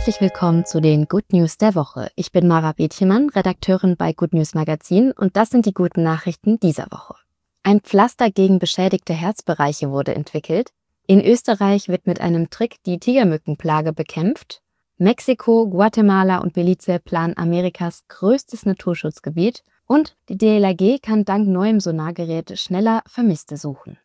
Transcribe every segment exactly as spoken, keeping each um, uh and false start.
Herzlich willkommen zu den Good News der Woche. Ich bin Mara Bethjemann, Redakteurin bei Good News Magazin, und das sind die guten Nachrichten dieser Woche. Ein Pflaster gegen beschädigte Herzbereiche wurde entwickelt. In Österreich wird mit einem Trick die Tigermückenplage bekämpft. Mexiko, Guatemala und Belize planen Amerikas größtes Naturschutzgebiet. Und die D L R G kann dank neuem Sonargerät schneller Vermisste suchen.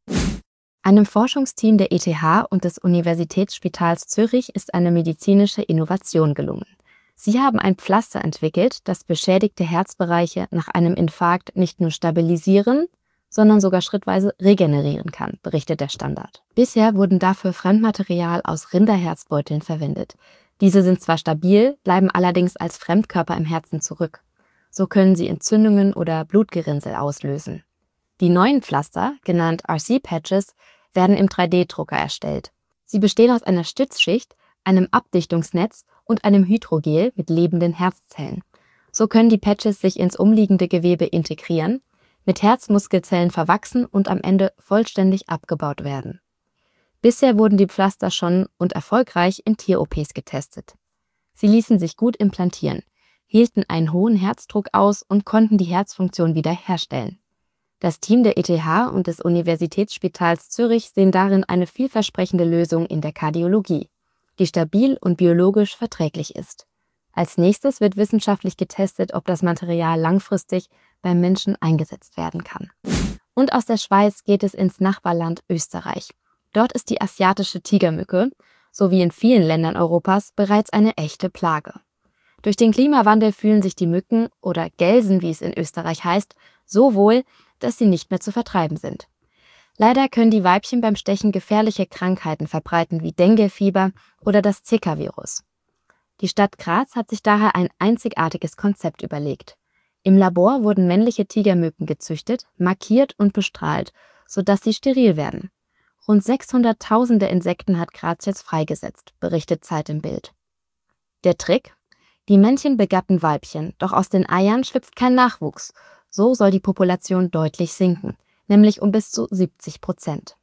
Einem Forschungsteam der E T H und des Universitätsspitals Zürich ist eine medizinische Innovation gelungen. Sie haben ein Pflaster entwickelt, das beschädigte Herzbereiche nach einem Infarkt nicht nur stabilisieren, sondern sogar schrittweise regenerieren kann, berichtet der Standard. Bisher wurden dafür Fremdmaterial aus Rinderherzbeuteln verwendet. Diese sind zwar stabil, bleiben allerdings als Fremdkörper im Herzen zurück. So können sie Entzündungen oder Blutgerinnsel auslösen. Die neuen Pflaster, genannt R C-Patches, werden im drei D Drucker erstellt. Sie bestehen aus einer Stützschicht, einem Abdichtungsnetz und einem Hydrogel mit lebenden Herzzellen. So können die Patches sich ins umliegende Gewebe integrieren, mit Herzmuskelzellen verwachsen und am Ende vollständig abgebaut werden. Bisher wurden die Pflaster schon und erfolgreich in Tier-O Ps getestet. Sie ließen sich gut implantieren, hielten einen hohen Herzdruck aus und konnten die Herzfunktion wiederherstellen. Das Team der E T H und des Universitätsspitals Zürich sehen darin eine vielversprechende Lösung in der Kardiologie, die stabil und biologisch verträglich ist. Als nächstes wird wissenschaftlich getestet, ob das Material langfristig beim Menschen eingesetzt werden kann. Und aus der Schweiz geht es ins Nachbarland Österreich. Dort ist die asiatische Tigermücke, so wie in vielen Ländern Europas, bereits eine echte Plage. Durch den Klimawandel fühlen sich die Mücken, oder Gelsen, wie es in Österreich heißt, so wohl, dass sie nicht mehr zu vertreiben sind. Leider können die Weibchen beim Stechen gefährliche Krankheiten verbreiten wie Denguefieber oder das Zika-Virus. Die Stadt Graz hat sich daher ein einzigartiges Konzept überlegt. Im Labor wurden männliche Tigermücken gezüchtet, markiert und bestrahlt, sodass sie steril werden. Rund sechshunderttausende Insekten hat Graz jetzt freigesetzt, berichtet Zeit im Bild. Der Trick? Die Männchen begatten Weibchen, doch aus den Eiern schlüpft kein Nachwuchs. So soll die Population deutlich sinken, nämlich um bis zu siebzig Prozent.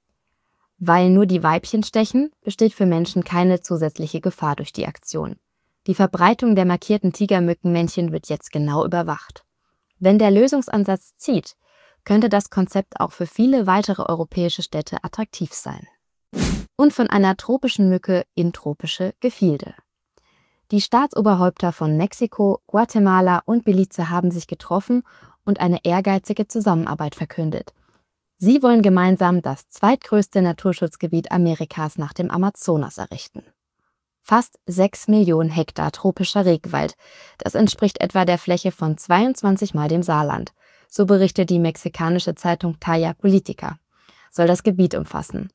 Weil nur die Weibchen stechen, besteht für Menschen keine zusätzliche Gefahr durch die Aktion. Die Verbreitung der markierten Tigermückenmännchen wird jetzt genau überwacht. Wenn der Lösungsansatz zieht, könnte das Konzept auch für viele weitere europäische Städte attraktiv sein. Und von einer tropischen Mücke in tropische Gefilde. Die Staatsoberhäupter von Mexiko, Guatemala und Belize haben sich getroffen und eine ehrgeizige Zusammenarbeit verkündet. Sie wollen gemeinsam das zweitgrößte Naturschutzgebiet Amerikas nach dem Amazonas errichten. Fast sechs Millionen Hektar tropischer Regenwald, das entspricht etwa der Fläche von zweiundzwanzig Mal dem Saarland, so berichtet die mexikanische Zeitung Talla Politica, soll das Gebiet umfassen.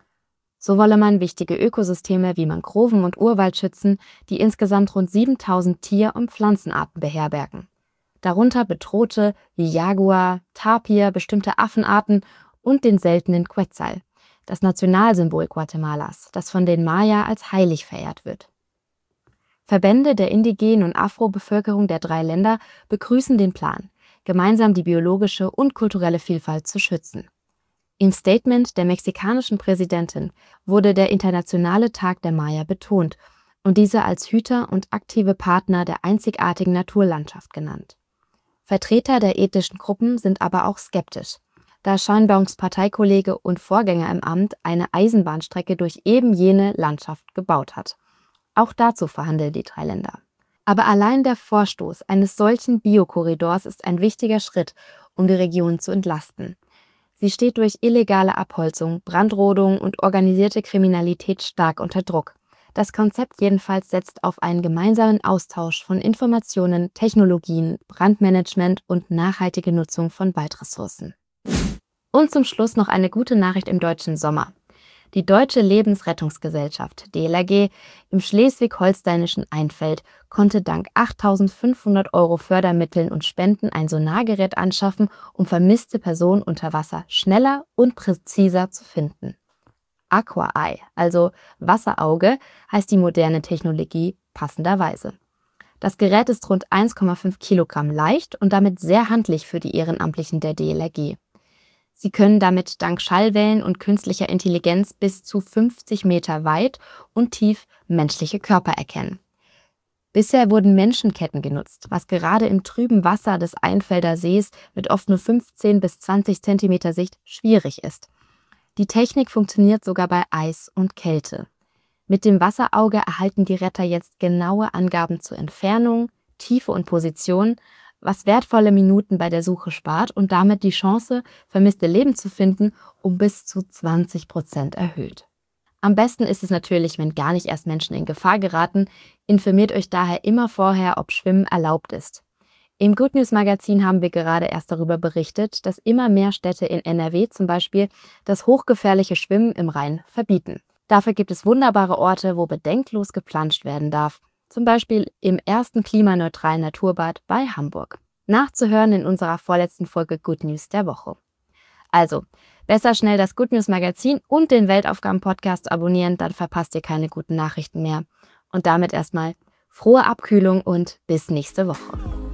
So wolle man wichtige Ökosysteme wie Mangroven und Urwald schützen, die insgesamt rund siebentausend Tier- und Pflanzenarten beherbergen. Darunter bedrohte wie Jaguar, Tapir, bestimmte Affenarten und den seltenen Quetzal, das Nationalsymbol Guatemalas, das von den Maya als heilig verehrt wird. Verbände der indigenen und Afro-Bevölkerung der drei Länder begrüßen den Plan, gemeinsam die biologische und kulturelle Vielfalt zu schützen. Im Statement der mexikanischen Präsidentin wurde der Internationale Tag der Maya betont und diese als Hüter und aktive Partner der einzigartigen Naturlandschaft genannt. Vertreter der ethnischen Gruppen sind aber auch skeptisch, da Scheinbaums Parteikollege und Vorgänger im Amt eine Eisenbahnstrecke durch eben jene Landschaft gebaut hat. Auch dazu verhandeln die drei Länder. Aber allein der Vorstoß eines solchen Biokorridors ist ein wichtiger Schritt, um die Region zu entlasten. Sie steht durch illegale Abholzung, Brandrodung und organisierte Kriminalität stark unter Druck. Das Konzept jedenfalls setzt auf einen gemeinsamen Austausch von Informationen, Technologien, Brandmanagement und nachhaltige Nutzung von Waldressourcen. Und zum Schluss noch eine gute Nachricht im deutschen Sommer. Die Deutsche Lebensrettungsgesellschaft, D L R G, im schleswig-holsteinischen Einfeld konnte dank achttausendfünfhundert Euro Fördermitteln und Spenden ein Sonargerät anschaffen, um vermisste Personen unter Wasser schneller und präziser zu finden. Aqua Eye, also Wasserauge, heißt die moderne Technologie passenderweise. Das Gerät ist rund eins Komma fünf Kilogramm leicht und damit sehr handlich für die Ehrenamtlichen der D L R G. Sie können damit dank Schallwellen und künstlicher Intelligenz bis zu fünfzig Meter weit und tief menschliche Körper erkennen. Bisher wurden Menschenketten genutzt, was gerade im trüben Wasser des Einfelder Sees mit oft nur fünfzehn bis zwanzig Zentimeter Sicht schwierig ist. Die Technik funktioniert sogar bei Eis und Kälte. Mit dem Wasserauge erhalten die Retter jetzt genaue Angaben zur Entfernung, Tiefe und Position, was wertvolle Minuten bei der Suche spart und damit die Chance, vermisste Leben zu finden, um bis zu zwanzig Prozent erhöht. Am besten ist es natürlich, wenn gar nicht erst Menschen in Gefahr geraten. Informiert euch daher immer vorher, ob Schwimmen erlaubt ist. Im Good News Magazin haben wir gerade erst darüber berichtet, dass immer mehr Städte in N R W zum Beispiel das hochgefährliche Schwimmen im Rhein verbieten. Dafür gibt es wunderbare Orte, wo bedenkenlos geplanscht werden darf. Zum Beispiel im ersten klimaneutralen Naturbad bei Hamburg. Nachzuhören in unserer vorletzten Folge Good News der Woche. Also, besser schnell das Good News Magazin und den Weltaufgaben-Podcast abonnieren, dann verpasst ihr keine guten Nachrichten mehr. Und damit erstmal frohe Abkühlung und bis nächste Woche.